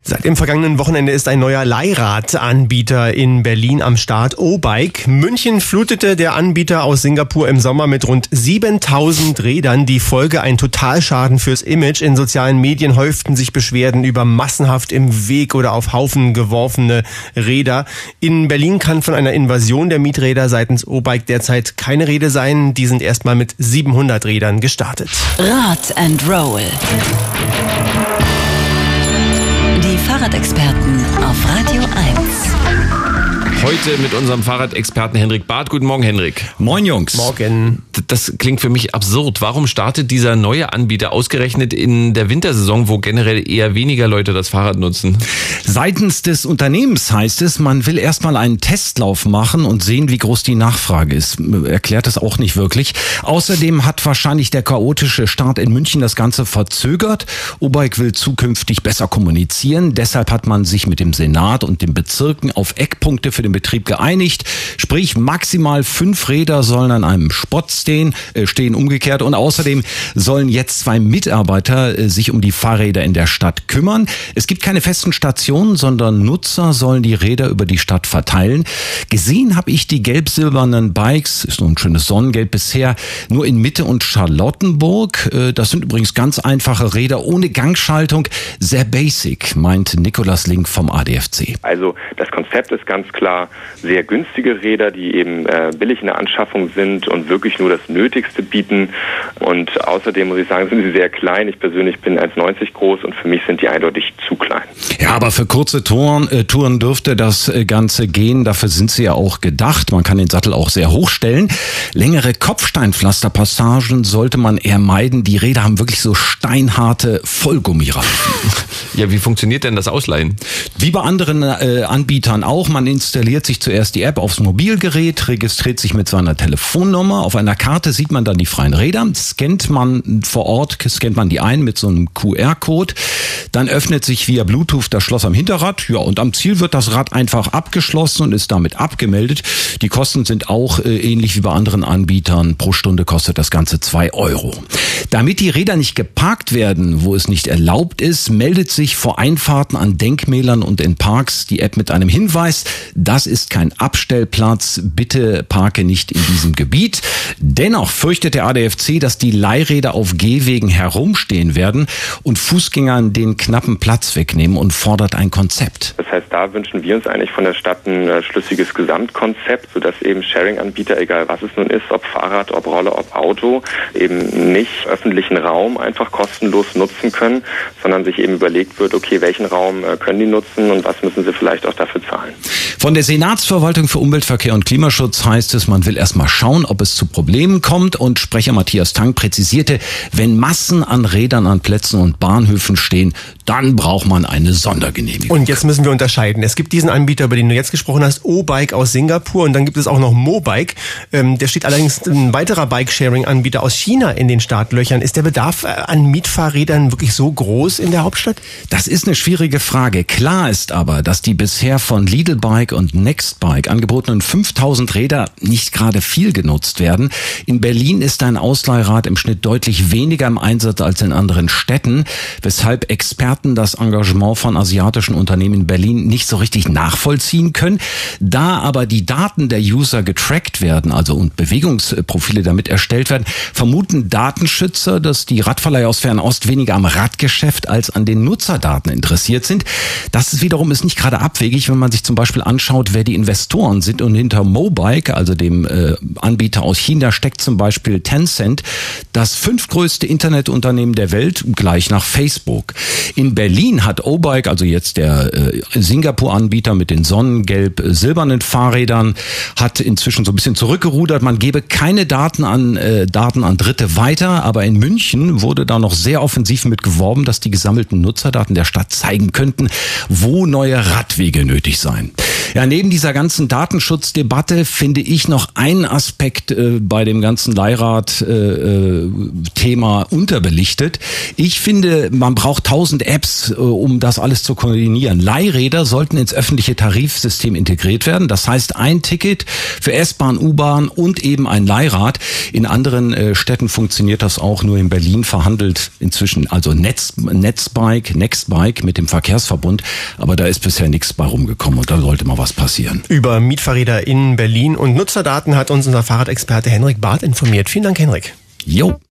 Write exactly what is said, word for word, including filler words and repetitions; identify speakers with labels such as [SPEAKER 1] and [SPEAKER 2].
[SPEAKER 1] Seit dem vergangenen Wochenende ist ein neuer Leihradanbieter in Berlin am Start, O-Bike. München flutete der Anbieter aus Singapur im Sommer mit rund siebentausend Rädern. Die Folge ein Totalschaden fürs Image. In sozialen Medien häuften sich Beschwerden über massenhaft im Weg oder auf Haufen geworfene Räder. In Berlin kann von einer Invasion der Mieträder seitens O-Bike derzeit keine Rede sein. Die sind erstmal mit siebenhundert Rädern gestartet.
[SPEAKER 2] Rad and Roll. Die Fahrradexperten auf Radio eins.
[SPEAKER 3] Heute mit unserem Fahrradexperten Henrik Barth. Guten Morgen, Henrik.
[SPEAKER 4] Moin, Jungs.
[SPEAKER 1] Morgen.
[SPEAKER 3] Das klingt für mich absurd. Warum startet dieser neue Anbieter ausgerechnet in der Wintersaison, wo generell eher weniger Leute das Fahrrad nutzen?
[SPEAKER 4] Seitens des Unternehmens heißt es, man will erstmal einen Testlauf machen und sehen, wie groß die Nachfrage ist. Erklärt es auch nicht wirklich. Außerdem hat wahrscheinlich der chaotische Start in München das Ganze verzögert. O-Bike will zukünftig besser kommunizieren. Deshalb hat man sich mit dem Senat und den Bezirken auf Eckpunkte für den Betrieb geeinigt. Sprich, maximal fünf Räder sollen an einem Spot stehen, äh, stehen umgekehrt. Und außerdem sollen jetzt zwei Mitarbeiter äh, sich um die Fahrräder in der Stadt kümmern. Es gibt keine festen Stationen, sondern Nutzer sollen die Räder über die Stadt verteilen. Gesehen habe ich die gelb-silbernen Bikes, ist nur ein schönes Sonnengelb bisher, nur in Mitte und Charlottenburg. Äh, das sind übrigens ganz einfache Räder ohne Gangschaltung. Sehr basic, meint Nikolas Link vom A D F C.
[SPEAKER 5] Also das Konzept ist ganz klar, sehr günstige Räder, die eben äh, billig in der Anschaffung sind und wirklich nur das Nötigste bieten. Und außerdem muss ich sagen, sind sie sehr klein. Ich persönlich bin eins neunzig groß und für mich sind die eindeutig zu klein.
[SPEAKER 4] Ja, aber für kurze Touren, äh, Touren dürfte das äh, Ganze gehen. Dafür sind sie ja auch gedacht. Man kann den Sattel auch sehr hoch stellen. Längere Kopfsteinpflasterpassagen sollte man eher meiden. Die Räder haben wirklich so steinharte Vollgummireifen.
[SPEAKER 3] Ja, wie funktioniert denn das Ausleihen?
[SPEAKER 4] Wie bei anderen äh, Anbietern auch. Man installiert sich zuerst die App aufs Mobilgerät, registriert sich mit seiner Telefonnummer. Auf einer Karte sieht man dann die freien Räder. Scannt man vor Ort, scannt man die ein mit so einem Q R-Code. Dann öffnet sich via Bluetooth das Schloss am Hinterrad. Ja, und am Ziel wird das Rad einfach abgeschlossen und ist damit abgemeldet. Die Kosten sind auch äh, ähnlich wie bei anderen Anbietern. Pro Stunde kostet das Ganze zwei Euro. Damit die Räder nicht geparkt werden, wo es nicht erlaubt ist, meldet sich vor Einfahrten an Denkmälern und in Parks die App mit einem Hinweis: Das ist kein Abstellplatz, bitte parke nicht in diesem Gebiet. Dennoch fürchtet der A D F C, dass die Leihräder auf Gehwegen herumstehen werden und Fußgängern den knappen Platz wegnehmen und fordert ein Konzept.
[SPEAKER 5] Das heißt, da wünschen wir uns eigentlich von der Stadt ein äh, schlüssiges Gesamtkonzept, sodass eben Sharing-Anbieter, egal was es nun ist, ob Fahrrad, ob Roller, ob Auto, eben nicht öffentlichen Raum einfach kostenlos nutzen können, sondern sich eben überlegt wird, okay, welchen Raum äh, können die nutzen und was müssen sie vielleicht auch dafür zahlen.
[SPEAKER 4] Von der Senatsverwaltung für Umwelt, Verkehr und Klimaschutz heißt es, man will erstmal schauen, ob es zu Problemen kommt, und Sprecher Matthias Tang präzisierte, wenn Massen an Rädern an Plätzen und Bahnhöfen stehen, dann braucht man eine Sondergenehmigung.
[SPEAKER 1] Und jetzt müssen wir unterscheiden. Es gibt diesen Anbieter, über den du jetzt gesprochen hast, O-Bike aus Singapur, und dann gibt es auch noch Mobike. Ähm, der steht allerdings ein weiterer Bike-Sharing-Anbieter aus China in den Startlöchern. Ist der Bedarf an Mietfahrrädern wirklich so groß in der Hauptstadt?
[SPEAKER 4] Das ist eine schwierige Frage. Klar ist aber, dass die bisher von Lidl Bike und Nextbike angebotenen fünftausend Räder nicht gerade viel genutzt werden. In Berlin ist ein Ausleihrad im Schnitt deutlich weniger im Einsatz als in anderen Städten, weshalb Experten das Engagement von asiatischen Unternehmen in Berlin nicht so richtig nachvollziehen können. Da aber die Daten der User getrackt werden, also und Bewegungsprofile damit erstellt werden, vermuten Datenschützer, dass die Radverleiher aus Fernost weniger am Radgeschäft als an den Nutzerdaten interessiert sind. Das ist wiederum ist nicht gerade abwegig, wenn man sich zum Beispiel anschaut, wer die Investoren sind. Und hinter Mobike, also dem äh, Anbieter aus China, steckt zum Beispiel Tencent, das fünftgrößte Internetunternehmen der Welt, gleich nach Facebook. In Berlin hat O-Bike, also jetzt der äh, Singapur-Anbieter mit den sonnengelb-silbernen Fahrrädern, hat inzwischen so ein bisschen zurückgerudert. Man gebe keine Daten an äh, Daten an Dritte weiter, aber in München wurde da noch sehr offensiv mit geworben, dass die gesammelten Nutzerdaten der Stadt zeigen könnten, wo neue Radwege nötig seien. Ja, neben dieser ganzen Datenschutzdebatte finde ich noch einen Aspekt äh, bei dem ganzen Leihrad-Thema äh, unterbelichtet. Ich finde, man braucht tausend Apps, äh, um das alles zu koordinieren. Leihräder sollten ins öffentliche Tarifsystem integriert werden. Das heißt, ein Ticket für S-Bahn, U-Bahn und eben ein Leihrad. In anderen äh, Städten funktioniert das auch. Nur in Berlin verhandelt inzwischen also Netz, Netzbike, Nextbike mit dem Verkehrsverbund. Aber da ist bisher nichts bei rumgekommen und da sollte mal was passieren.
[SPEAKER 1] Über Mietfahrräder in Berlin und Nutzerdaten hat uns unser Fahrradexperte Henrik Barth informiert. Vielen Dank, Henrik.
[SPEAKER 4] Jo.